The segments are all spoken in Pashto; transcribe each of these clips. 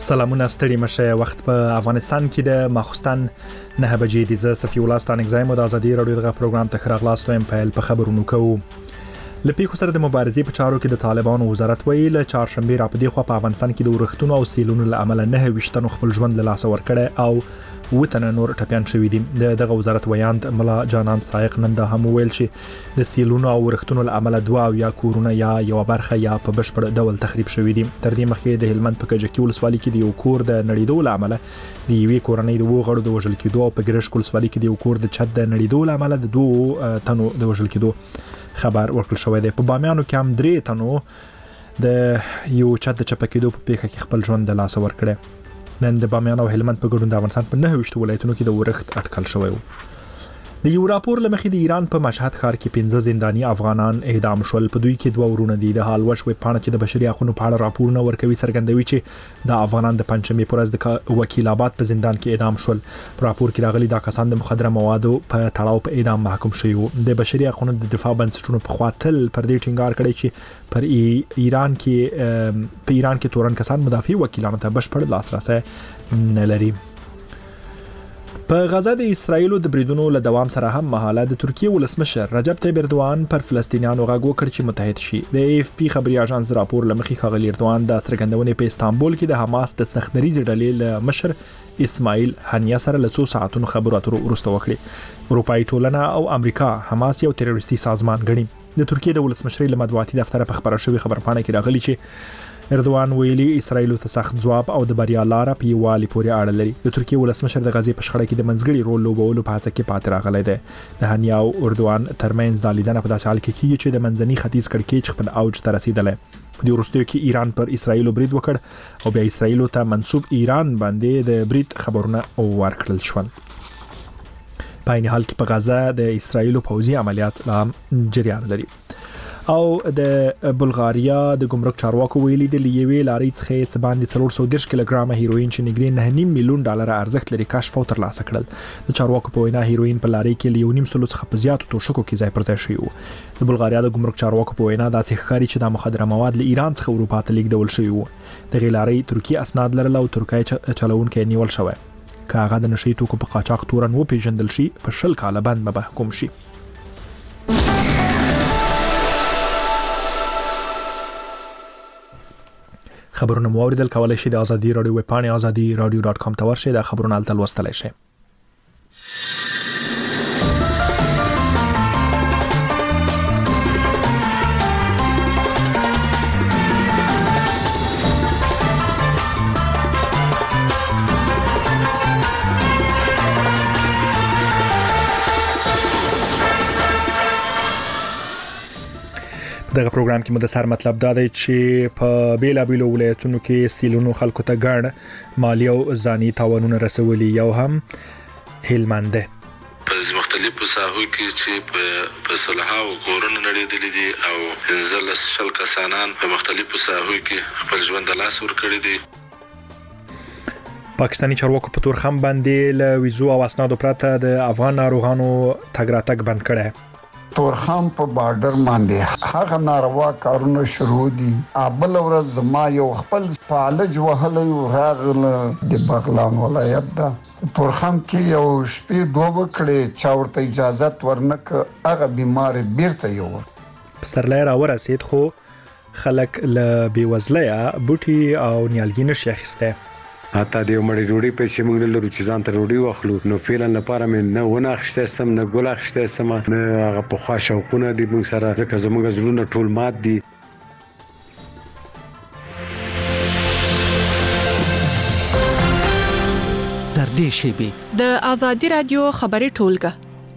سلامونه ستړي مشه وخت په افغانستان کې د ماخستن 9 بجې د صفي الله ستانګزای مو د ازادي رادیو دغه پروګرام ته خراغلاستو ام په خبرونو کوو. لپیکو سره د مبارزې په چارو کې د طالبانو وزارت ویل چهارشنبه را پدې خو په افغانستان کې د ورښتونو او سیلونو له عمله 9 وشتنو خپل ژوند له لاسه ورکړي او وتنه نور ټپيان شوې دي. دغه وزارت ویاند ملا جانان سایق نن د هم ویل چې د سیلونو او ورښتونو له عمله دوا او یا کورونه یا یو برخه یا په بشپړ ډول تخریب شوې دي. تر دې مخکې د هلمند په کجکي ولسوالۍ کې د یو کور د نړیدو له عمله د یوې کورنۍ د وغړو د وژل کېدو او په ګرشک ولسوالۍ کې د یو کور د چت د نړیدو له عمله د 2 تنو د وژل کېدو خبر ورکړل شوی دی. په بامیانو کې هم 3 تنو د یو چت د چپکېدو په پیښه کې خپل ژوند د لاسه ورکړي. نن د بامیان او هلمند په ګډون د افغانستان په 9 ولایتونو کې د ورښت اټکل شوی و. د یو راپور لمخې د ایران په مشهد ښار کې 15 زنداني افغانان اعدام شول. په دوی کې 2 ورونه دي. د حال وشوي پاڼه چې د بشري حقوقو په اړه راپورونه ورکوي څرګندوي چې د افغانان د پنځمې پر ورځ د وکیل آباد په زندان کې اعدام شول. په راپور کې راغلي دا کسان د مخدره موادو په تړاو په اعدام محکوم شوي وو. د بشري حقوقو د دفاع بنسټونو په خاطر پر دې ټینګار کړی چې پر ایران کې تورن کسان مدافع وکیلانو ته بشپړ لاسرسي نه لري. په غزه د اسرایل د بریدونو له دوام سره هم مهاله د ترکیه ولسمشر رجب طیب اردوان پر فلسطینیانو غږ وکړ چې متحد شي. د اف پی خبري اژانس راپور لمخې خغلی اردوان د څرګندونې په استانبول کې د حماس د سختدریز ډلې له مشر اسماعیل هنیا سره له 2 ساعتونو خبرو اترو وروسته وکړي. اروپאי ټولنه او امریکا حماس یو تروریستي سازمان ګڼي. د ترکیه د ولسمشر له مطبوعاتي دفتر په خبره شوی خبرپاڼه کې راغلي چې اردوان ویلي اسرائیل ته سخت جواب او د بریا لار په یوالي پورې اړه لري. د ترکیه ولسمشر د غزې په شخړه کې د منځګړي رول لوبولو په هڅه کې پاتې راغلی دی. د هنیا او اردوان ترمنځ د لیدنه په داسې حال کې کیږي چې د منځني ختیځ کړکېچ خپل اوج ته رسیدلی. په دې وروستیو کې ایران پر اسرائیل برید وکړ او بیا اسرائیل ته منسوب ایران باندې د برید خبرونه ورکړل شول. په عین حال کې په غزه د اسرائیل پوځي عملیات جریان لري. او د بلغاریا د ګمرک چارواکو ویلي د لیوي لاري څخه باندې 330 کیلوګرام هیروین چې نږدې 9.5 میلیون ډالر ارزښت لري کشف او ترلاسه کړل. د چارواکو په وینا هیروین په لاري کې لیو نیم سلو څخه په زیاتو توشکو کې ځای پر ځای شوی وو. د بلغاریا د ګمرک چارواکو په وینا داسې ښکاري چې د مخدره مواد له ایران څخه اروپا ته لیږدول شوی وو. د غیلاري ترکیه اسناد لرل او ترکیه چلونکو نیول شوی. کاغه د نشي توکو په قاچاق تورن و پیژندل شي په 10 کاله بند به محکوم شي. خبرونه مو اوریدل کولای شئ د ازادي رادیو ویب پاڼه azadi.radio.com ته ورشئ. د خبرونو الته لوستلای شئ. دغه پروګرام کې مدثر مطلب دا دی چې په بیلابیلو ولایتونو کې سیلونو خلکو ته ګڼ مالی او ځاني تاوانونه رسولي. یو هم هلمند په مختلفو ساحو کې چې په صلحاو کورونه نړیدلې دي او 15 کسانان په مختلفو ساحو کې خپل ژوند د لاس ورکړي دي. پاکستاني چارواکو په تورخم باندې له ویزو او اسنادو پرته د افغان ناروغانو تګ راتګ بند کړی. تورخم په بارډر باندې هغه ناروا کارونه شروع دي. ابل ورځ زما یو خپل فعالج وهلې راغله د بغلان ولایت دا تورخم کې یو شپې 2 وکړې چا ورته اجازه ورنک هغه بیمار بیرته یو پسرلی را ورسید خو خلک له بیوزلیا بوټي او نیالګي نشي اخیسته. حتی د مړی ډوډۍ په چې موږ له روچزان ته ډوډۍ واخلو نو فعلا لپاره مې نه ونه اخیسته سم نه ګل اخیسته سم نه هغه په خوا شوقونه دي موږ سره ځکه زموږ زړونه ټول مات دي. تر دې شیبې د ازادي رادیو خبري ټولګه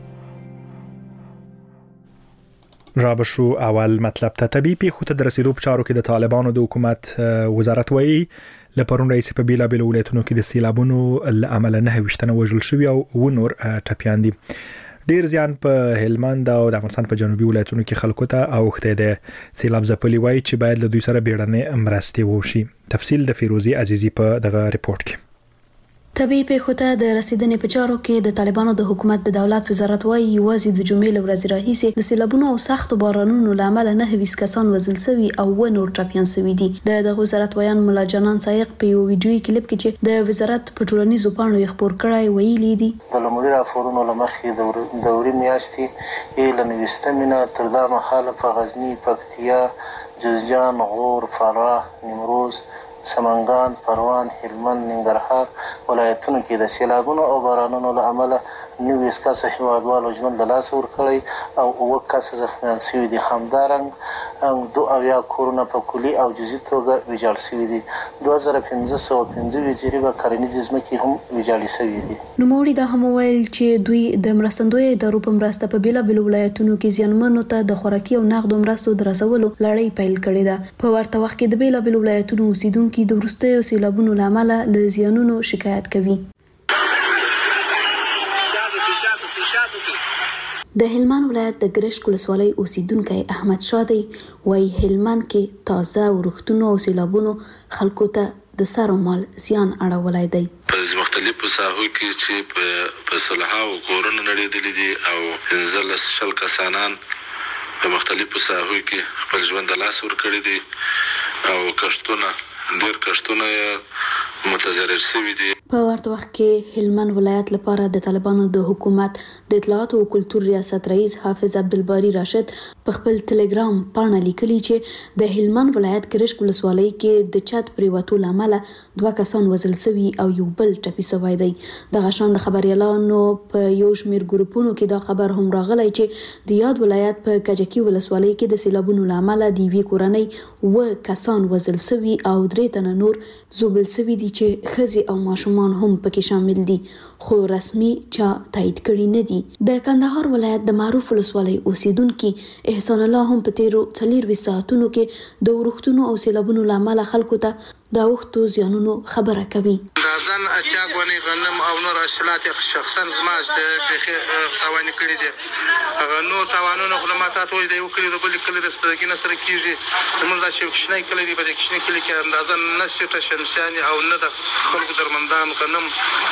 رابشو اول مطلب ته طبي پیښو ته د رسیدو په چارو کې د طالبانو د حکومت وزارت وایي لپاره رئیس په بیلابیل ولایتونو کې د سیلابونو عمل 9 وشتنه وژل شوی او نور ټپيان دي. ډیر زیان په هلمند او د افغانستان په جنوبي ولایتونو کې خلکو ته اوخته ده. سیلاب ځپلي وایي چې باید له دوی سره بیړنۍ مرستې وشي. تفصیل د فیروزي عزیزي په دغه ریپورت کې. طبيعي پیښو ته د رسیدنې په چارو کې د طالبانو د حکومت د دولت وزارت وايي یوازې د جمعې له ورځې راهیسې د سیلابونو او سختو بارانونو له امله 9 کسان وژل شوي او نور ټپیان شوي دي. د وزارت ویان مولا جانان سایق په یو ویډیوي کلیپ کې چې د وزارت په ټولنیزو پاڼو یې خپور کړی ویلي دي د لومړي راپورونو له مخې د دوري میاشتې له 29 تر دا مهاله په غزني، پکتیا، جوزجان، غور، فراه، نیمروز، سمنګان، پروان، هلمند، ننګرهار ولایتونو کې د سیلابونو او بارانونو له امله 90 کسه هیوادوالو ژوند له لاسه ورکړی او 9 کسه زخمیان شوي دي. همدارنګه 2 کورونه په کلي او جزئي توګه ویجاړ شوي دي. 2515 جریبه کرنیزې ځمکې هم ویجاړې شوي دي. نوموړي دا هم وویل چې دوی د مرستندویه ادارو په مرسته په بیلابیلو ولایتونو کې زیانمنو ته د خوراکي او نغدو مرستو د رسولو لړۍ پیل کړې ده. په ورته وخت کې د بیلابیلو ولایتونو اوسیدونکو د وروستیو سیلابونو له امله له زیانونو شکایت کوي. د هلمند ولایت د ګرشک ولسوالۍ اوسیدونکی احمد شاه دی وايي هلمند کې تازه ورښتونو او سیلابونو خلکو ته د سر او مال زیان اړولی دی. په مختلفو ساحو کې چې په صلحاو کورونه نړېدلي دي او 15 کسانان په مختلفو ساحو کې خپل ژوند د لاسه ورکړي دي او ډېر کښتونه متضرر شوي دي. په ورته وخت کې هلمند ولایت لپاره د طالبانو د حکومت د اطلاعات او کلتور ریاست رئیس حافظ عبدالباری راشد په خپل ټلګرام پاڼه لیکلي چې د هلمند ولایت ګرشک ولسوالۍ کې د چت پریوتو له امله 2 کسان وژل شوي او یو بل ټپي شوی دی. دغه شان د خبريالانو په یو شمېر ګروپونو کې دا خبر هم راغلی چې د یاد ولایت په کجکي ولسوالۍ کې د سیلابونو له امله د یوې کورنۍ 9 کسان وژل شوي او 3 تنه نور زوبل شوي دي چې ښځې او ماشومان هم پکې شامل دي خو رسمي چا تایید کړي نه دي. د کندهار ولایت د معروف ولسوالۍ اوسیدونکي احسان الله هم په تیرو 24 ساعتونو کې د ورښتونو او سیلابونو له امله خلکو ته د اوښتو زیانونو خبره کوي. ځان اچا غونې غنم او نور حاصلات شخصا زما د توانې کړي دي. هغه نو توانونه خو ما ته وایي د یو کلی د بل کلی د سترګې نه سره کیږي. زموږ د شوکشنۍ کلی دی په دې کښنۍ کلی کې اندازه نه شته شمسیاني او نه د خلکو درمندان غنم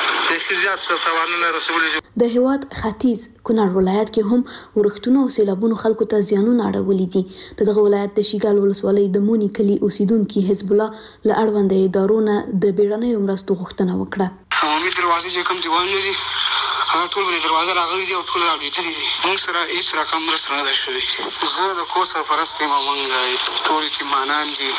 د زیات سره توانونه رسولي دي. د هیواد ختیځ کونړ ولایت کې هم ورښتونو او سیلابونو خلکو ته زیانونه اړولي دي. دغه ولایت د شیګال ولسوالۍ د مونی کلی اوسیدونکي حزب الله له اړوند ادارو نه د بیړنیو مرستو غوښتنه وکړه. عمومي دروازې چې کوم دیوال لري هغه ټول د دروازه راغلي دي او ټول راوړېدلي دي. موږ سره هېڅ رقم مرسته نه ده شوې. زه د کور سرپرست یم او موږ ټول یتیمانان دي،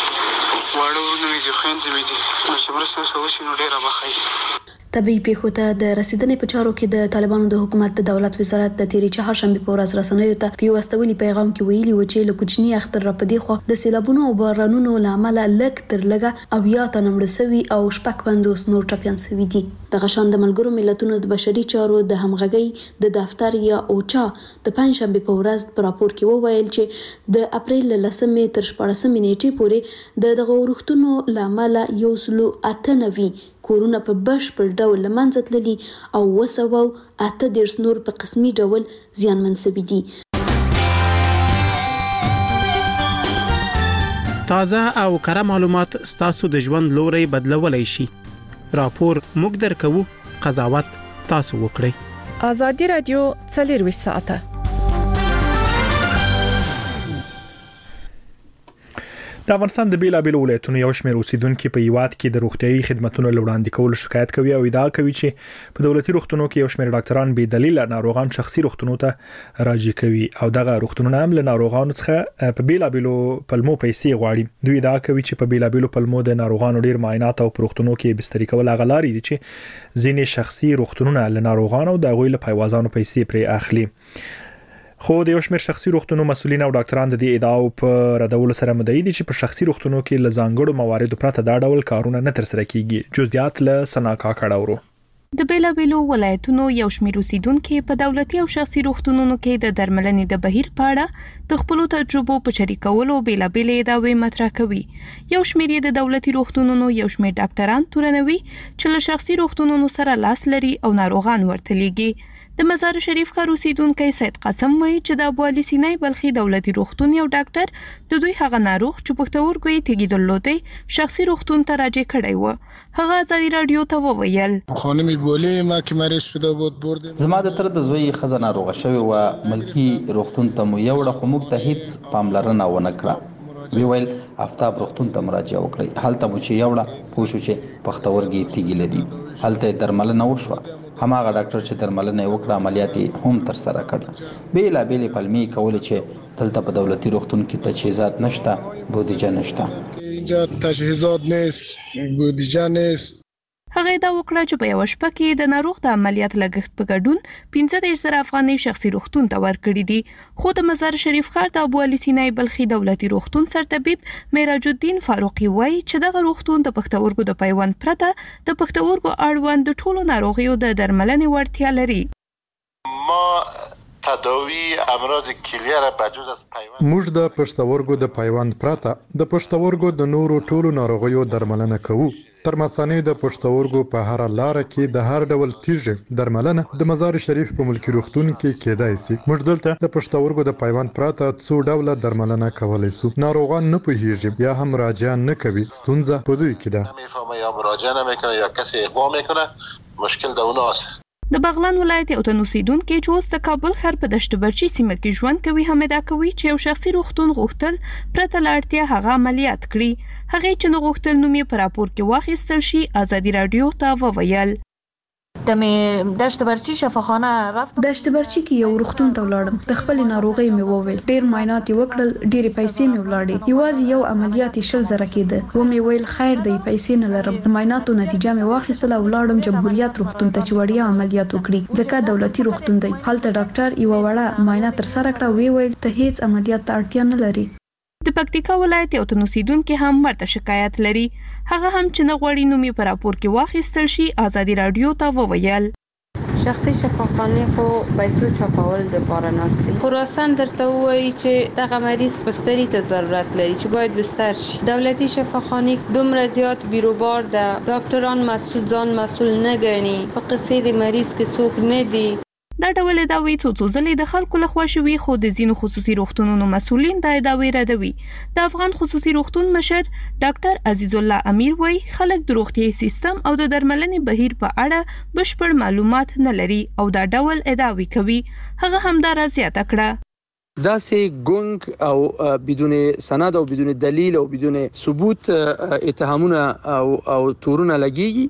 واړه ورونه مې دي، خویندې مې دي. نو چې مرسته ورسره وشي نو ډېره به ښه. طبيعي پیښو ته د رسیدنې په چارو کې د طالبانو د حکومت د دولت وزارت د تیرې چهارشنبې په ورځ رسنیو ته په یو استولي پیغام کې ویلي و چې له کوچني اختر را پدې خو د سیلابونو او بارانونو له امله لږ تر لږه 9 تنه مړه شوي او 50 نور ټپیان شوي دي. دغه شان د ملګرو ملتونو د بشري چارو د همغږۍ د دفتر یا اوچا د پنځشنبې په ورځ په راپور کې وویل چې د اپریل له 10 تر 14 نیټې پورې دغه ورښتونو له امله 198 کورونه په بشپړ ډول له منځه تللي او 238 نور په قسمي ډول زیانمن شوي دي. تازه او کره معلومات ستاسو د ژوند لوري بدلولای شي. راپور موږ درکوو، قضاوت تاسو وکړئ. ازادي رادیو 24 ساعته. د افغانستان د بیلابیلو ولایتونو یو شمېر اوسیدونکو په یواد کې د روغتيایي خدماتو وړاندې کولو شکایت کوي او ادعا کوي چې په دولتي روغتونو کې یو شمېر ډاکټران بې دلیل ناروغان شخصي روغتونو ته راجع کوي او دغه روغتونونه هم له ناروغانو څخه په بیلابیلو پلمو پیسې غواړي. دوی ادعا کوي چې په بیلابیلو پلمو د ناروغانو ډیر معاینات او روغتونو کې بستري کول غلاري دي چې ځینې شخصي روغتونونه له ناروغانو د غوي له پایوازانو پیسې پرې اخلي. خو د یو شمېر شخصي روغتونو مسؤلین او ډاکټران د دې ادعاو په ردولو سره مدعي دي چې په شخصي روغتونو کې لزانګړو مواردو پرته دا ډول کارونه نه ترسره کیږي. جزئیات له سناکا کړهورو. د بیلابیلو ولایتونو یو شمېر اوسیدونکو په دولتي او شخصي روغتونونو کې د درملنې د بهیر په اړه د خپل تجربو په شریکولو بیلابیلې ادعاوې مطرح کوي. یو شمېر د دولتي روغتونونو یو شمېر ډاکټران تورنوي چې له شخصي روغتونونو سره لاس لري او ناروغان ورته لیږي. د د مزار شریف ښار اوسیدونکی سید قاسم وایي چې د ابو علي سینای بلخي دولتي روغتون یو ډاکټر د دوی هغه ناروغ چې پښتورګو یې تیږې درلودې شخصي روغتون ته راجع کړی و. هغه ازادي رادیو ته وویل خانم گلی ما که مریض شده بود بردیم. زما د تر د زوی خزانه ناروغه شوی و ملکی روغتون ته مو یوړه خو موږ ته هیڅ پاملرنه ونه کړه. وی ویل آفتاب روغتون ته مراجعه وکړئ. هلته مو چې یوړه پوه شو چې پښتورګي تیږې لري. هلته درملنه وشوه. هماغه ډاکټر چې درملنه وکړه عملیات هم تر سره کړل. بیلا بیل پلمي کول چې دلته په دولتي روغتون کې تجهیزات نشته، بودیجه نشته. اینجا تجهیزات نیست، بودیجه نیست. هغه دا وکړه چې په یو شپه کې د ناروغ د عملیات لګښت په ګډون 15,000 افغانۍ شخصي روغتون ته ورکړي دي. خو د مزار شریف ښار د ابو علي سینای بلخي دولتي روغتون سرطبیب معراج الدین فاروقي وایي چې دغه روغتون د پښتورګو د پیوند پرته د پښتورګو اړوند د ټولو ناروغیو د درملنې وړتیا لري. ما تداوی امراض کلیه را بجز از پیوند موږ د پښتورګو د پیوند پرته د پښتورګو د نورو ټولو ناروغیو درملنه کوو. تر مثانې د پښتورګو په هر لار کې د هر ډول تیږې درملنه د مزار شریف په ملکی روغتون کې کېدای شي. موږ دلته د پښتورګو د پیوند پرته څو ډول درملنه کولای شو. ناروغان نه پوهیږي یا هم راجع نه کوي. ستونزه په دوی کې ده. نمیفهمه یا مراجعه نمیکنه یا کسی اقدام میکنه. مشکل د اوناست. د بغلان ولایت یو تن اوسیدونکي چې اوس د کابل ښار په دشت برچي سیمه کې ژوند کوي هم دا کوي چې یو شخصي روغتون غوښتل پرته له اړتیا هغه عملیات کړي. هغه چې نه غوښتل نوم یې په راپور کې واخیستل شي ازادي رادیو ته وویل. دشت برچی شفاخانه رفت. دشت برچی کې یو روغتون ته ولاړم. د خپل ناروغي مې وویل. ډیر معاینات وکړل، ډېرې پیسې مې ولاړې. یوازې یو عملیات 100,000 کېده. و مې ویل خیر دی، پیسې نه لرم. د معایناتو نتیجه مې واخیستله او ولاړم جمهوریت روغتون ته چې وړیا عملیات وکړي. ځکه دولتي روغتون دی. هلته ډاکټر یو وړه معاینه تر سره کړه. ویل ته هیڅ عملیات ته اړتیا نه لري. د پکتیکا ولایت یو تن اوسیدونکي هم ورته شکایت لري. هغه هم چې نه غواړي نوم یې په راپور کې واخیستل شي ازادي رادیو ته وویل. شخصي شفاخانه خو پیسو چاپول د پاره ناستي. خراسان درته وایي چې دغه مریض بستري ته ضرورت لري چې باید بستر شي. دولتي شفاخانه دومره زیات بیروبار ده. ډاکټران مسؤل نه ګڼي. په قصې د مریض کې څوک نه دی. دا ډول ادعاوې څو ځلې د خلکو لخوا شوي خو د ځینو خصوصي روغتونونو مسؤلین دا ادعاوې ردوي. د افغان خصوصي روغتون مشر ډاکټر عزیز الله امیر وایي خلک د روغتیايي سیستم او د درملنې بهیر په اړه بشپړ معلومات نه لري او دا ډول ادعاوې کوي. هغه هم دا زیاته کړه. داسې ګونګ او بدون سند او بدون دلیل او بدون ثبوت اتهامونه او تورونه لګيږي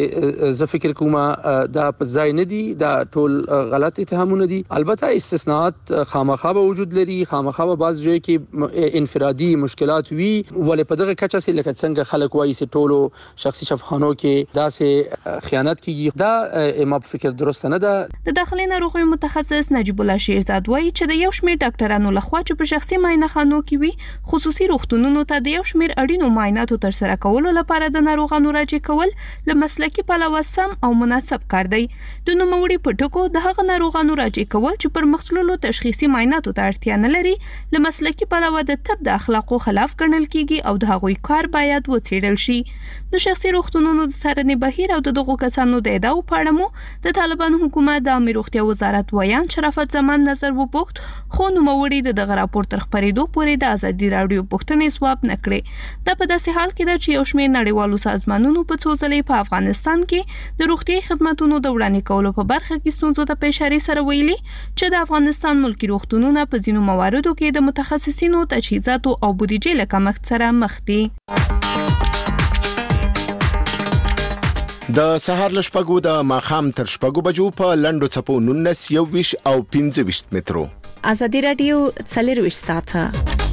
چې زه فکر کوم دا په ځای نه دي. دا ټول غلط اتهامونه دي. البته استثناءات خامخا به وجود لري. خامخا به بعض ځای کې انفرادي مشکلات وي. ولې په دغه کچه سي لکه څنګه خلک وایي چې ټولو شخصي شفاخانو کې داسې خیانت کیږي. دا ما په فکر درست نه ده. د داخلي ناروغیو متخصص نجیب الله شیرزاد وایي چې د یو شمېر ډاکټرانو لخوا چې په شخصي معاینه خانو کې وي خصوصي روغتونونو ته د یو شمېر اړینو معایناتو تر سره کولو لپاره د ناروغانو راجع کول له مسلکي پلوه سم او مناسب کار دی. د نوموړي په ټکو د هغه ناروغانو راجع کول چې پر مختلفو تشخیصي معایناتو ته اړتیا نه لري له مسلکي پلوه د طب د اخلاقو خلاف ګڼل کیږي او د هغوی کار باید وڅېړل شي. د شخصي روغتونونو د څارنې بهیر او د دغو کسانو د ادعاو په اړه مو د طالبانو حکومت د عامه روغتیا وزارت ویان شرافت زمان نظر وپوښت خو نوموړي د دغه راپور تر خپرېدو پورې د ازادي رادیو پوښتنې ځواب نه کړې. دا په داسې حال کې ده چې یو شمېر نړیوالو سازمانونو په څو ځلې په افغانستان کې د روغتیايي خدماتو د وړاندې کولو په برخه کې ستونزو ته په اشارې سره ویلي چې د افغانستان ملکی روغتونونه په ځینو مواردو کې د متخصصینو تجهیزاتو او بودیجې له کمښت سره مخ دي. د سهار لشپګو د ماخام تر شپګو بجو په لندو چپو 19 21 او 25 مترو. ازادي رادیو 24 ساعته.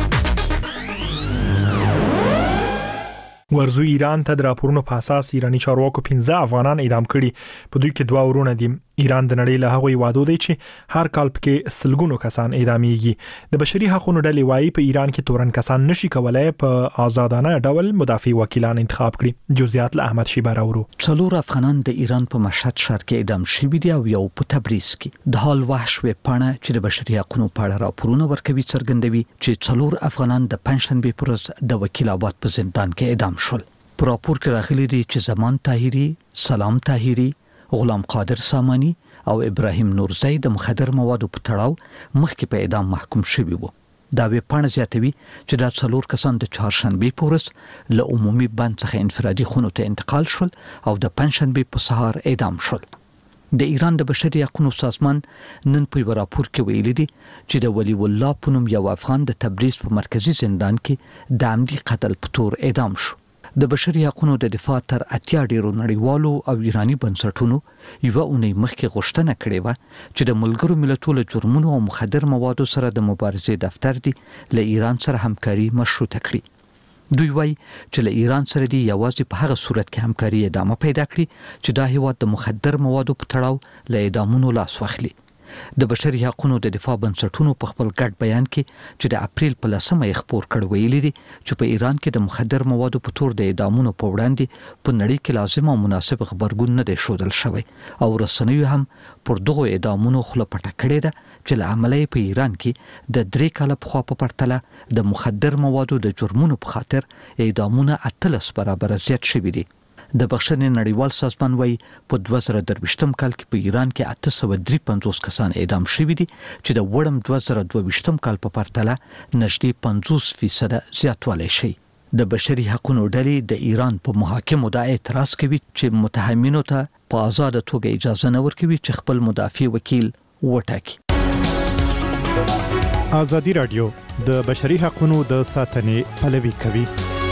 ورزو ایران ته د راپورونو په اساس ایرانی چارواکو 15 افغانان اعدام کړي. په دوی کې 2 ورونه دي. ایران د نړۍ له هغو هیوادو دی چې هر کال پکې سلګونو کسان اعدامېږي. د بشري حقوقو ډلې وايي په ایران کې تورن کسان نشي کولای په آزادانه ډول مدافع وکیلان انتخاب کړي. جزئیات له احمد شیبه راوړو. 4 افغانان د ایران په مشهد ښار کې اعدام شوي دي او یو په تبریز کې. د حال وحش وپاڼه چې د بشري حقوقو په اړه راپورونه ورکوي څرګندوي چې 4 افغانان د پنځشنبه پر ورځ د وکیل آباد په زندان کې اعدام شول. په راپور کې راغلي دي چې زمان طاهری، سلام طاهری، غلام قادر سامانی او ابراهیم نورزی د مخدر موادو په تړاو مخکې په اعدام محکوم شوی وو. دا وی پاڼه زیاتوي چې دا 4 کسان د چهارشنبه پورس له عمومي بند څخه انفرادي خونو ته انتقال شول او د پنځشنبه په سهار اعدام شول. د ایران د بشري حقوقو سازمان نن په یو راپور کې ویلي دي چې د ولی الله په نوم یو افغان د تبریز په مرکزی زندان کې د عمدي قتل په تور اعدام شو. د بشري حقوقو د دفاع تر 80 ډیرو نړیوالو او ایرانی بنسټونو یو اونۍ مخکې غوښتنه کړې و چې د ملګرو ملتونو جرمونو او مخدر موادو سره د مبارزې دفتر دی له ایران سره همکاري مشروطه کړي. دوی وایي چې له ایران سره دی یوازې په هغه صورت کې همکاري ادامه پیدا کړي چې دا هیواد د مخدر موادو په تړاو له اعدامونو لاس واخلي. د بشري حقوقو د دفاع بنسټونو په خپل ګډ بیان کې چې د اپریل په 10مه خبر کړ ویلي دي چې په ایران کې د مخدر موادو په تور د اعدامونو په وړاندې په نړۍ کې لازم او مناسب خبرګون نه دی شودل شوی او رسنیو هم پر دغه اعدامونو خله پټه کړې ده چې له عملي په ایران کې د 3 کال په خوا په پرتله د مخدر موادو د جرمونو په خاطر اعدامونه 8 برابر زیات شوي دي. د بخښنې نړیوال سازمان وايي په 2023م کال کې په ایران کې 853 کسان اعدام شوي دي چې د وړم 2022م کال په پرتله نږدې 50% زیاتوالی شي. د بشري حقوقو ډلې د ایران په محاکمو دا اعتراض کوي چې متهمینو ته په آزاد توګه اجازه نه ورکوي چې خپل مدافع وکیل وټاکي. ازادي رادیو د بشري حقوقو د ساتنې پلوي کوي.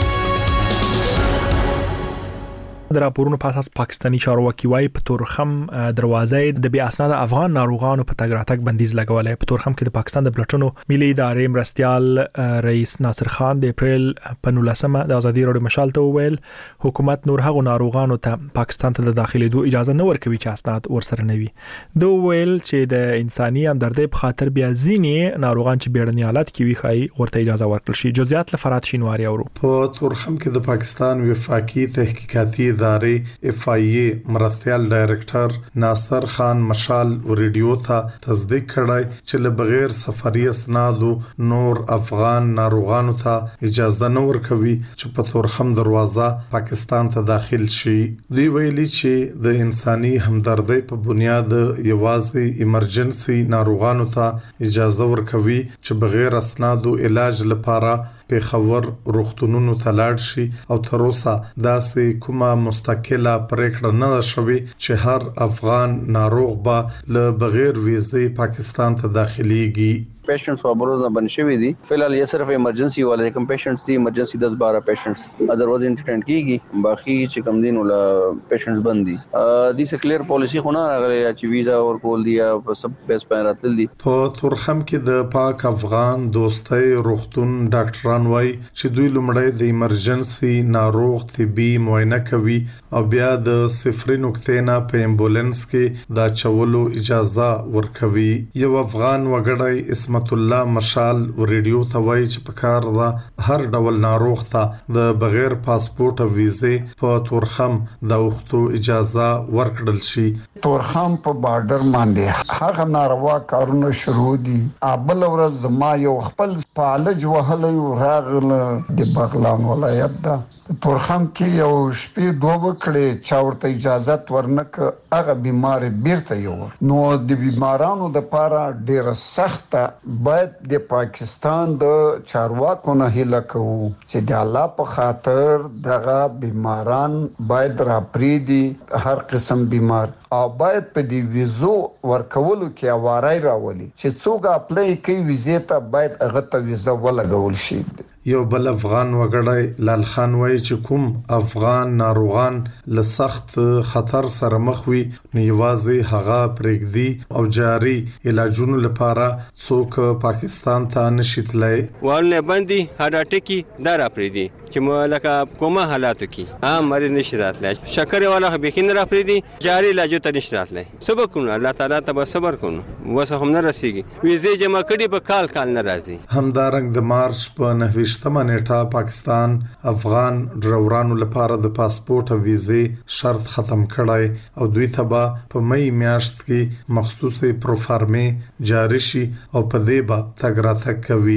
د راپورونو په اساس پاکستانی چارواکي وايي په تورخم دروازې د بیا اسناد افغان ناروغانو په تګ راتګ بندیز لګولای. په تورخم کې د پاکستان د بلټونو ملي ادارې مرستيال رئیس ناصر خان د اپریل په 19مه د ازادي رادیو مشال ته ویل حکومت نور هغو ناروغانو ته پاکستان ته د داخليدو اجازه نه ورکوي چې اسناد ورسره نه وي. دوی ویل چې د انساني همدردۍ په خاطر بیا ځینې ناروغان چې بیړني حالت کې وي خای ورته اجازه ورکړل شي. جزئیات لفرات شینواری اورو. په تورخم کې د پاکستان وفاقي تحقیقاتي ادارې FIA مرستيال ډایرکټر ناصر خان مشال ریډیو ته تصدیق کړی چې له بغیر سفري اسنادو نور افغان ناروغانو ته اجازه نه ورکوي چې په تورخم دروازه پاکستان ته داخل شي. دوی ویلي چې د انساني همدردۍ په بنیاد یوازې ایمرجنسي ناروغانو ته اجازه ورکوي چې بغیر اسنادو علاج لپاره پیښور روغتونونو ته لاړ شي او تر اوسه داسې کومه مستقله پریکړه نه شوې چې هر افغان ناروغ به له بغیر ویزې پاکستان ته داخليږي. پیشنټس خبرونه بن شوی دي فلحال یې صرف ایمرجنسي والے کوم پیشنټس دي ایمرجنسي 10-12 پیشنټس اذروايز انټینډ کیږي باقي چې کم دین ولا پیشنټس بندي دي څه کلیر پالیسی خو نه راغلي چې ویزا اور کول دي په سب بیس پاین راتل دي. په تورخم کې د پاک افغان دوستۍ روغتون ډاکټران وایي چې دوی لومړی د ایمرجنسي ناروغ طبي معاینه کوي او بیا د صفري نقطې نه په امبولانس کې دا چولو اجازه ورکوي. یو افغان وګړی اسمت الله مشال ریډیو ته وایي چې په کار ده هر ډول ناروغ ته د بغیر پاسپورت او ویزې په تورخم د وختو اجازه ورکړل شي. تورخم په بارډر باندې هغه ناروا کارونه شروع دي. ابل ورځ ما یو خپل پالج وهلې راغله د بغلان ولایت ده. تورخم کې یو شپې دوه کړې چا ورته اجازه ورنک هغه بیمار بیرته یو نو د بیمارانو د پاره ډیره سخته باید د پاکستان د چارواکو نه هیله کوو چې د الله په خاطر دغه بیماران باید راپریدي هر قسم بیمار او باید په دی ویزو ورکولو کې اوارای راولي چې څوک اپلای کوي ویزې ته باید هغه ته ویزه ولګول شي. یو بل افغان وګړی لال خان وایي چې کوم افغان ناروغان له سخت خطر سره مخ وي نو یوازې هغه پرېږدي او جاري علاجونو لپاره څوک پاکستان ته نشي تللی. والنه باندې هډا ټکی دارا پرېدي چې لکه کومه حالاتو کې عام مریض نشي راتلی شکر والا بخین را پرېدي جاري علاج ته نشي راتلی. صبر کړو الله تعالی ته صبر کړو وسه هم نه رسیږي ویزه جمع کړي په کال نه راځي. همدارنګ د مارچ په 9مه نیټه پاکستان افغان ډرورانو لپاره د پاسپورت او ویزې شرط ختم کړای او دوی ته به په مې میاشت کې مخصوصي پروفارمې جاری شي او په دې به تګ راتګ کوي.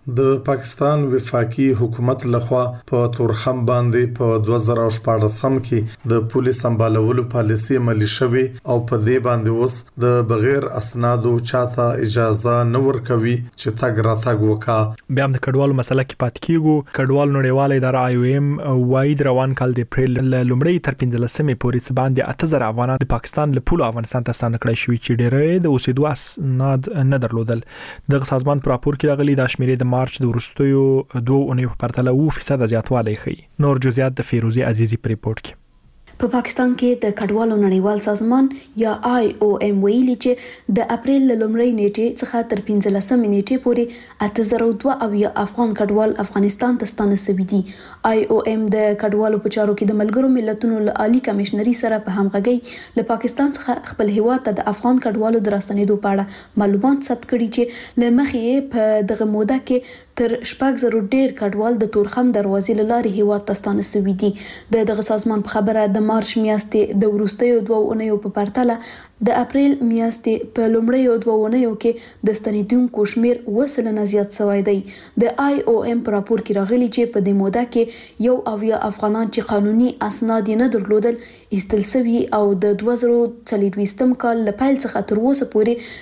د پاکستان وفاقي حکومت لخوا په تورخم باندې په 2014 کې د پولیس سمبالولو پالیسي عملي شوه او په دې باندې اوس د بغیر اسنادو چاته اجازه نه ورکوي چې تګ راتګ وکړي. بیا د کډوالو مسله کې پات کیږو. کډوالو نړیواله اداره IOM وايي روان کال د اپریل لومړی تر 15مې پورې باندې 8000 افغانان د پاکستان له پولو افغانستان ته ستانه کړی شوی چې ډېرې د اوسېدو اسناد نه درلودل. د سازمان پر راپور کې راغلي د شمیرې د مارچ د وروستیو 2 اونیو په پرتله 2% زیاتوالی ښيي. نور جزئیات د فیروزي عزیزی په ریپورت کې. په پاکستان کې د کډوالو نړیوال سازمان یا IOM ویلي چې د اپریل لومړۍ نیټې څخه تر 15مې نیټې پورې 8002 افغان کډوال افغانستان ته ستانه شوي دي. IOM د کډوالو په چارو کې د ملګرو ملتونو له عالی کمشنري سره په همغږۍ له پاکستان څخه خپل هیواد ته د افغان کډوالو د راستنېدو په اړه معلومات ثبت کړي چې له مخې په دغه موده کې تر 6000 ډیر کډوال د تورخم دروازې لارې هیواد ته ستانه شوي دي. دغه سازمان په خبره د مارچ میاشتې د وروستیو 2 اونیو په پرتله د اپریل میاشتې په لومړیو 2 اونیو کې د ستنیدونکو شمیر وسلنه زیات شوی دی. د IOM په راپور کې راغلي چې په دې موده کې 1 افغانان چې قانوني اسناد نه درلودل ایستل شوي او د 2024 کال له پیل څخه تر اوسه پورې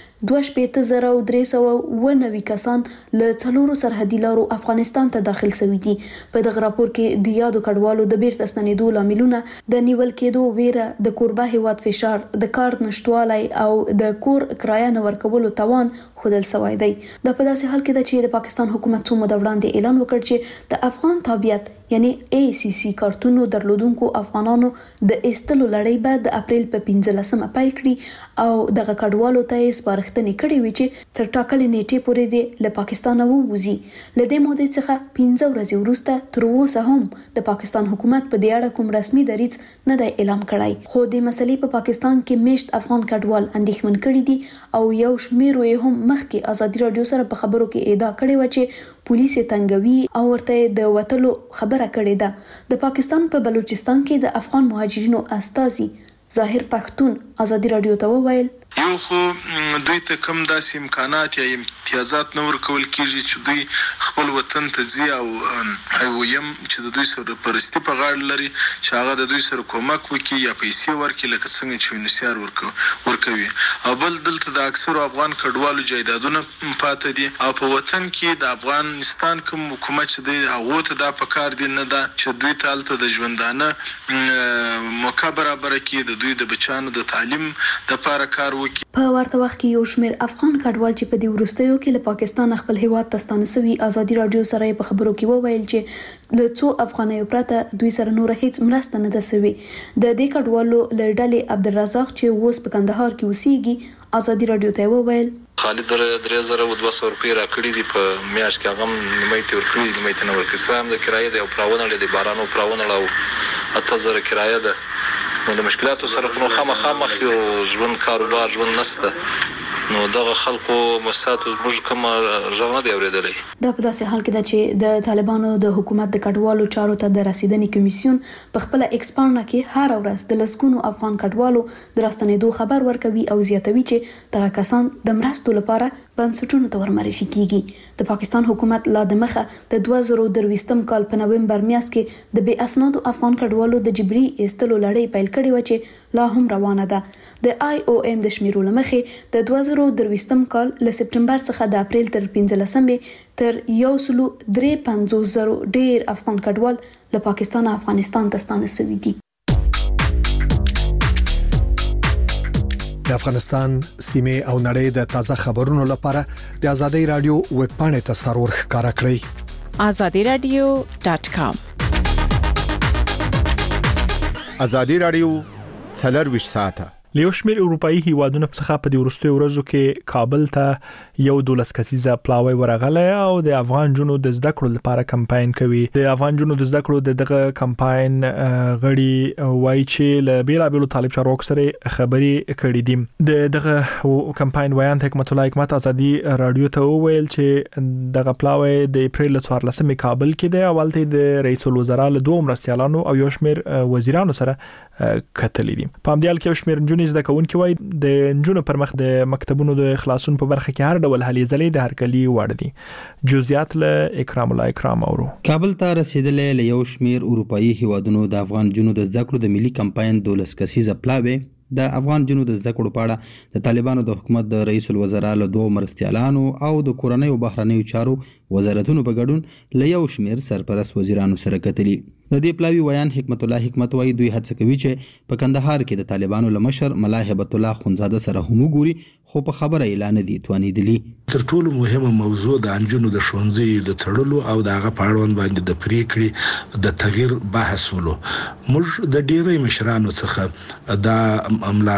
2390 کسان له څلورو سرحدي لارو افغانستان ته داخل شوي دي. په دغه راپور کې د یادو کډوالو د بیرته ستنېدو لاملونه د نیول کېدو ویره، د کوربه هیواد فشار، د کار نشټوالی او د کور کرایه نه ورکولو توان ښودل شوی دی. دا په داسې حال کې ده چې د پاکستان حکومت څو موده وړاندې اعلان وکړ چې د افغان تابعیت یعنی ACC کارتونو درلودونکو افغانانو د ایستلو لړۍ به د اپریل په 15مه پیل کړي او دغه کډوالو ته سپارښتنې کړې وي چې تر ټاکلې نیټې پورې د له پاکستان ووځي. له دې مودې څخه 15 ورځې وروسته تر اوسه هم د پاکستان حکومت په دې اړه کوم رسمي دریځ نه دی اعلان کړی. خو د مسلې په پاکستان کې میشت افغان کډوال اندېښمن کړي دي او یو شمیر یې هم مخکې ازادي رادیو سره په خبرو کې ادعا کړې و چې پولیس تنګوي او ورته د وټلو خبره کړې ده. د پاکستان په بلوچستان کې د افغان مهاجرینو استازي ظاهر پښتون ازادي رادیو ته وویل یو خو دوی ته کم داسې امکانات یا امتیازات نه ورکول کیږي چې دوی خپل وطن ته ځي او ویم چې د دوی سره پرستی په غاړه لري چې هغه د دوی سره کومک وکړي یا پیسې ورکړي لکه څنګه چې یونیسیار ورکوي. او بل دلته د اکثر افغان کډوالو جایدادونه پاتې دي او په وطن کې د افغانستان کوم حکومت چې دی هغه ته دا پکار دی نه دا چې دوی ته الته د ژوندانه موقع برابر کړي، د دوی د بچانو د تعلیم د لپاره کار وکړي. په ورته وخت کې یو شمیر افغان کډوال چې په دې وروستیو کې له پاکستان خپل هیواد ته ستانه شوي ازادي رادیو سره په خبرو کې وویل چې له څو افغانیو پرته دوی سره نور هیڅ مرسته نه ده شوې. د دې کډوالو له ډلې عبدالرزاق چې اوس په کندهار کې اوسېږي ازادي رادیو ته وویل خالد 3200 روپۍ راکړي دي په میاشت کې، هغه نیمه ته ورکړي دي، نیمه ته نه ورکړي. سلام د کرایه دی او پراونه لري، بارانو پراونه او 8000 کرایه ده. نو د مشکلاتو سره خو خامخا مخ یو ژوند کاروبار ژوند نشته، نو دغه خلکو مستاتو موږ کوم ژغ نه دی اوریدلی. دا په داسې حال کې ده چې د طالبانو د حکومت د کډوالو چارو ته د رسیدنې کمیسیون په خپل ایکسپانډ کې هر ورځ د لسګونو افغان کډوالو د راستنېدو خبر ورکوي او زیاتوي چې دغه کسان د مرستو لپاره بنسټونو ته ورمعرفي کیږي. د پاکستان حکومت لا د مخه د 2023 کال په نومبر میاشت کې د بې اسنادو افغان کډوالو د جبري ایستلو لړۍ پیل کړې و چې لا هم روانه ده. د IOM د شمیرو لمخې د 2023 کال له سپټمبر څخه د اپریل تر 15مې تر 153,000 ډیر افغان کډوال له پاکستان افغانستان ته ستانه شوي دي. د افغانستان سیمه او نړۍ د تازه خبرونو لپاره د آزادۍ رادیو ویب پاڼې ته سرور ښکارا کړئ azadiradio.com. آزادۍ رادیو 24 ساعته. لیو شمیر اروپאי هیوادونو څخه په دې وروستیو ورځو کې کابل ته یو 12 کسیزه پلاوی ورغله او د افغان جنو د زده کړو لپاره کمپاین کوي. د افغان جنو د زده کړو دغه کمپاین غړي وایي چې له بیلابېلو طالب چارواکو سره خبرې کړې دي. دغه کمپاین ویان حکمت الله حکمت ازادي رادیو ته وویل چې دغه پلاوی د اپریل 14مې کابل کې دی. اولته د رئیس الوزرا له دوه مرستیالانو او یو شمیر وزیرانو سره کتلې دي. په همدې حال کې شمیر نجونې زده کوونکي وایي د نجونو پر مخ د مکتبونو د خلاصون په برخه کې هر ډول هلې ځلې د هرکلي وړ دي. جزئیات له اکرام الله اکرام اورو. کابل ته رسیدلې له یو شمیر اروپאי هیوادونو د افغان جنونو د ذکر د ملي کمپاین 12 کسیزه پلاوی د افغان جنونو د ذکر په اړه د طالبانو د حکومت د رئیس الوزرا له دوه مرستیالانو او د کورنۍ او بهرنیو چارو وزارتونو په ګډون له یو شمیر سرپرست وزیرانو سره کتلي. د دې پلاوی ویان حکمت الله حکمت وایي دوی هڅه کوي چې په کندهار کې د طالبانو له مشر ملا هبت الله خونزاده سره هم وګوري خو په خبره اعلان دي توانیدلی. تر ټولو مهمه موضوع د انجونو د ښوونځي د تړلو او د هغه په اړوند باندې د پریکړې د تغییر بحث ولو. موږ د ډیری مشرانو څخه د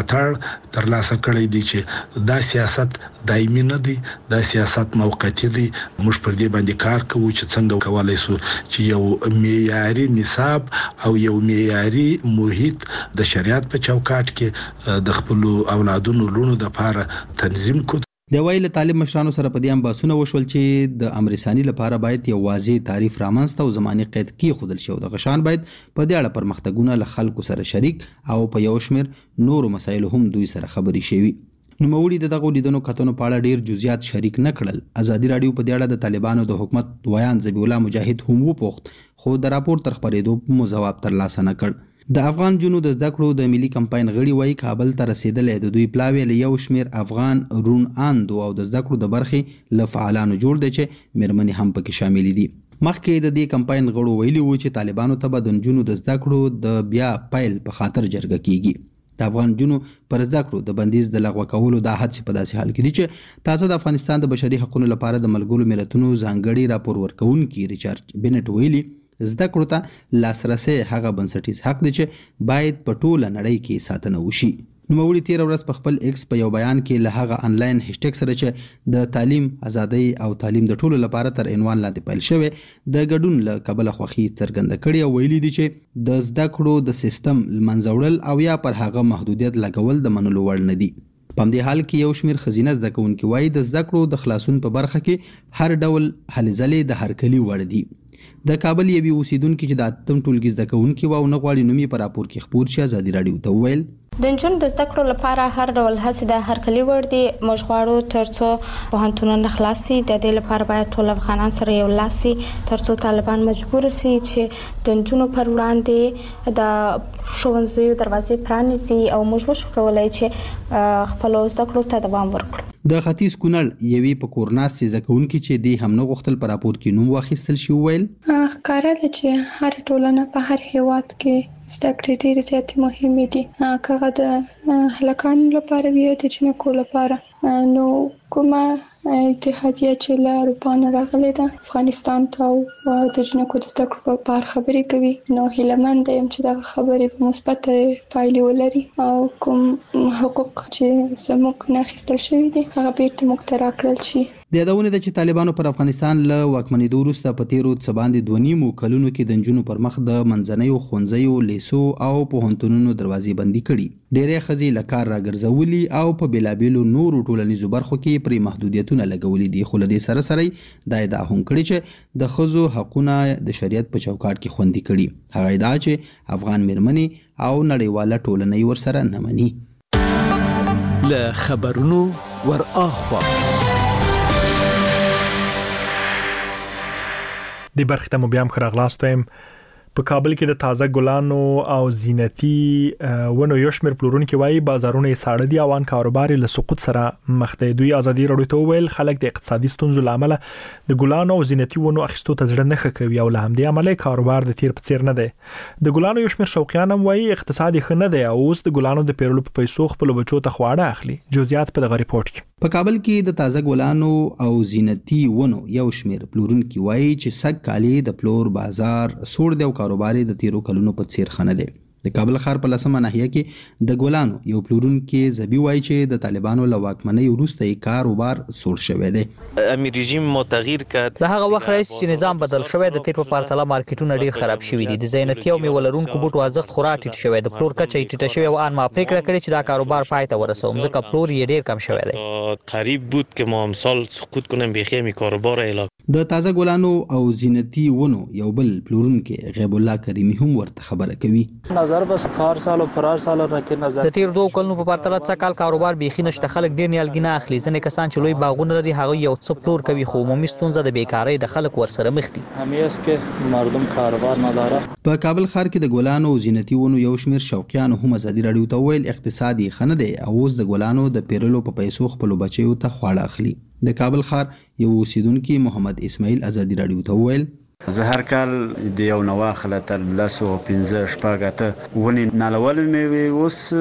ملاتړ ترلاسه کړی دی چې دا سیاست دایمي نه دی، دا سیاست موقتی دی. موږ پر دې باندې کار کوو چې څنګه کولای شو چې یو معیاري نصاب او یو معیاري محیط د شریعت په چوکاټ کې د خپل اولادونو لونو د لپاره تنظیم کو. د ویل طالب مشرانو سره په دې هم باسونه وشول چې د امرسانی لپاره باید یو واضح تعریف رامنځته او زماني قید کې خودل شو. د غشان باید په دې اړه پرمختګونه له خلکو سره شریک او په یو شمیر نورو مسایلو هم دوی سره خبري شوي. نوموړي د دغه لیدنو کتنو په اړه ډیر جزئیات شریک نه کړل. ازادي رادیو په دې اړه د طالبانو د حکومت ویان ذبیح الله مجاهد هم وپوښت خو د راپور تر خبرېدو مو جواب ترلاسه نه کړ. د افغان جنونو د زده کړو د ملي کمپاین غړي وایي کابل ته رسیدلې د دوی پلاوی له یو شمیر افغان رون اندو او د زده کړو د برخې له فعالانو جوړ دي چې مېرمنې هم پکې شامل دي. مخکې د دې کمپاین غړو ویلي وو چې طالبانو ته به د جنونو د زده کړو د بیا پیل په خاطر جرګه کیږي. د افغان جنونو پر زده کړو د بندیز د لغوه کولو د حادثې په داسې حال کې دي چې تازه د افغانستان د بشري حقوقو لپاره د ملګرو ملتونو ځانګړي راپور ورکوونکي ریچارډ بینټ ویلي زده کړو ته لاسرسي هغه بنسټیز حق دی چې باید په ټوله نړۍ کې ساتنه وشي. نوموړي تیر ورځ په خپل ایکس په یو بیان کې له هغه انلاین هشټیګ سره چې د تعلیم ازادۍ او تعلیم د ټولو لپاره تر عنوان لاندې پیل شوی د ګډون له کبله خوښي څرګنده کړې او ویلي دي چې د زده کړو د سیستم منځوړل او یا پر هغه محدودیت لګول د منلو وړ نه دي. په همدې حال کې یو شمیر خزینه زده کوونکي وایي د زده کړو د خلاصون په برخه کې هر ډول هلې ځلې د هرکلي وړ دي. د کابل یوې اوسیدونکو چې د اتم ټولګي زده کوونکي و او نه غواړي نوم یې په راپور کې خپور شي ازادي رادیو ته وویل د نجونو د زده کړو لپاره هر ډول هڅې د هرکلي وړ دي. موږ غواړو ترڅو پوهنتونونه خلاص شي د دې لپاره باید ټول افغانان سره یو لاس شي ترڅو طالبان مجبور شي چې د نجونو پر وړاندې د ښوونځیو دروازې پرانیزي او موږ وشو کولای چې خپل زده کړو ته دوام ورکړو. د ختیځ کونړ یوې په کورناس زده کوونکي چې دی هم نه غوښتل په راپور کې نوم واخیستل شي ویل ښکاره ده چې هر ټولنه په هر هیواد کې زده کړې ډېرې زیاتې مهمې دي. هغه د هلکانو لپاره وي د جنکو لپاره. نو کومه اتحادیه چې له اروپا نه راغلې ده افغانستان ته او د جنکو د زده کړو په اړه خبرې کوي نو هیلهمند یم چې دغه خبرې په مثبت پایلې ولري او کوم حقوق چې زموږ نه اخیستل شوي دي هغه بیرته موږ ته راکړل شي. د یادونه ده چې طالبانو پر افغانستان له واکمنېدو وروسته په تیرو څه باندې 2.5 کلونو کې د نجونو پر مخ د منځنیو ښوونځیو لیسو او پوهنتونونو دروازې بندي کړي. ډېرې ښځې له کار راګرځولي او په بېلابېلو نورو ټولنیزو برخو کې پرې محدودیتونه لګولي دي. خو له دې سره سره دا ادعا هم کړې چې د ښځو حقونه د شریعت په چوکاټ کې خوندي کړي. هغه ادعا چې افغان مېرمنې او نړیواله ټولنه یې ورسره نه مني. له خبرونو ور اخوا د برخه ته بیا هم خراغلاست ویم په کابل کې د تازه ګلانو او زینتي ونو یو شمیر پلورونکي وایي بازارونه یې ساړه دي او ان کاروبار له سقوط سره مخ دی. دوی ازادي رادیو ته ویل خلک د اقتصادي ستونزو لامل د ګلانو او زینتي ونو اخیستو ته ځړ نه کوي او له همدې عمله کاروبار د تیر په څیر نه دی. د ګلانو یو شمیر شوقیان هم وایي اقتصادي ښه نه دی او اوس د ګلانو د پیرلو په پیسو خپل بچو ته خواړه اخلي. جزئیات په دغه ریپورت کې. په کابل کې د تازه ګلانو او زینتي ونو یو شمیر پلورونکي وایي چې سګ کالي د پلور بازار سوړ دی او کاروبار د تیرو کلونو په څیر خنه دی. د کابل ښار په لسمه ناحیه کې د ګلانو یو پلورونکي زبی وایي چې د طالبانو له واکمنۍ وروسته یې کاروبار سوړ شوی دی. امیر رژیم متغیر کړ د هغه وخت راځي چې نظام بدل شوی د تیر په پرتله مارکیټونه ډیر خراب شوي دي. د زینتي او میوه لرونکو بوټو ارزښت خورا ټیټ شوی د پلور کچه یې ټیټه شوی او ان ما فکر کړی چې دا کاروبار پای ته ورسوم ځکه پلور یې ډیر کم شوی دی. قریب بود که ما امسال سقوط کنیم بخیر می کاروبار اعلان. د تازه ګلانو او زینتي ونو یو بل پلورونکو غیب الله کریمی هم ورته خبره کوي. نظر بس فار سال او فرار سال راکې نظر د تیر 2 کلونو په پرتله څه کال کاروبار بيخي نشته، خلک ډیر نیالګینه اخلي، ځنې کسان چې لوی باغونه لري هغه یو څه پلور کوي، خو عمومي ستونزه د بیکاری د خلک ورسره مخ دي. همیش کې مردم کاروبار نه داره. په کابل ښار کې د ګلانو او زینتي ونو یو شمیر شوقیان هم ازادي راډیو ته ویل اقتصادي خنه دی او اوس د ګلانو د پیرلو په پیسو خپل بچیو ته خواړه اخلي. د کابل ښار یو اوسیدونکو محمد اسماعیل ازادي راډیو ته ویل زه هر کال د یو نو واخله تر 15 شپږ ته ونی نالول مې اوس